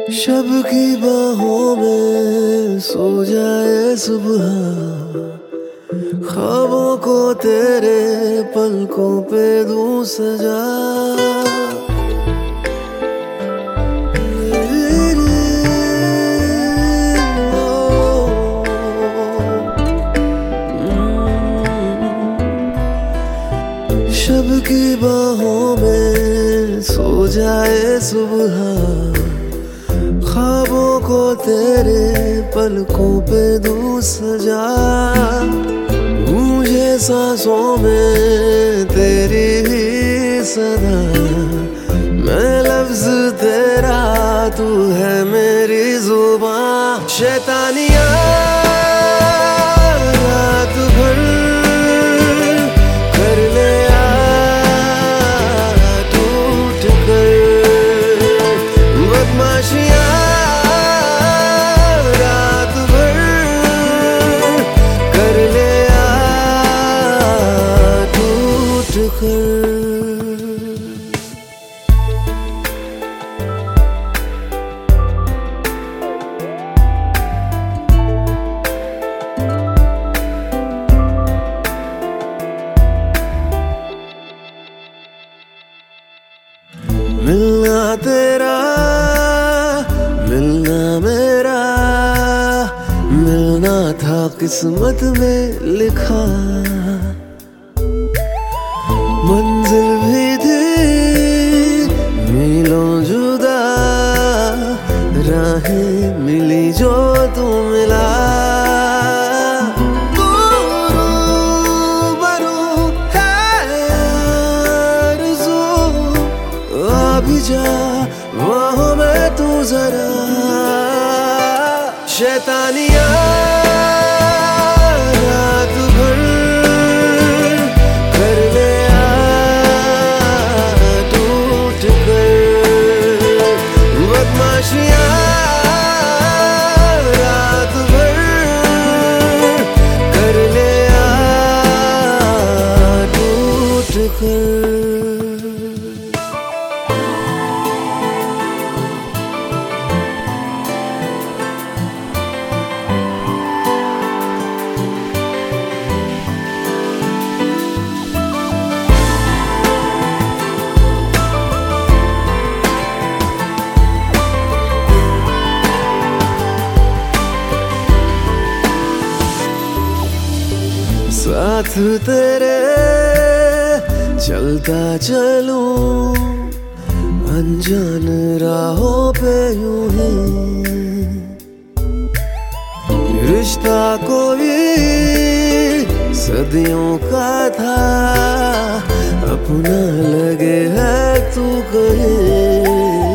शब की बाहों में सो जाए सुबह, ख्वाबों को तेरे पलकों पे दूं सजा। शब की बाहों में सो जाए सुबह, ख्वाबों को तेरे पलकों पे दूं सजा। गूंजे सांसों में तेरी ही सदा, मैं लफ्ज तेरा, तू है मेरी जुबां। शैतानियां रात भर कर ले टूट कर, बदमाशियां मिलना तेरा, मिलना मेरा, मिलना था किस्मत में लिखा। मंजिल भी थी मीलों जुदा, राहें मिली जो तू मिला। भी जा वहाँ में तू जरा। शैतानियां रात भर कर ले टूट कर, बदमाशियां रात भर कर ले टूट कर। साथ तेरे चलता चलूं, अनजान राहों पे यूं ही। रिश्ता कोई सदियों का था, अपना लगे है तू कहीं।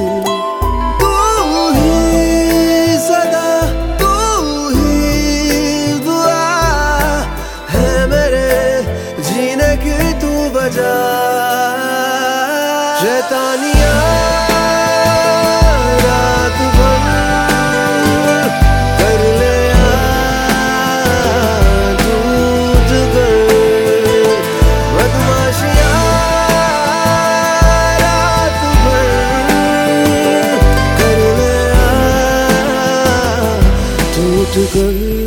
शैतानियां रात भर कर ले टूट कर, बदमाशियां रात भर कर ले टूट कर।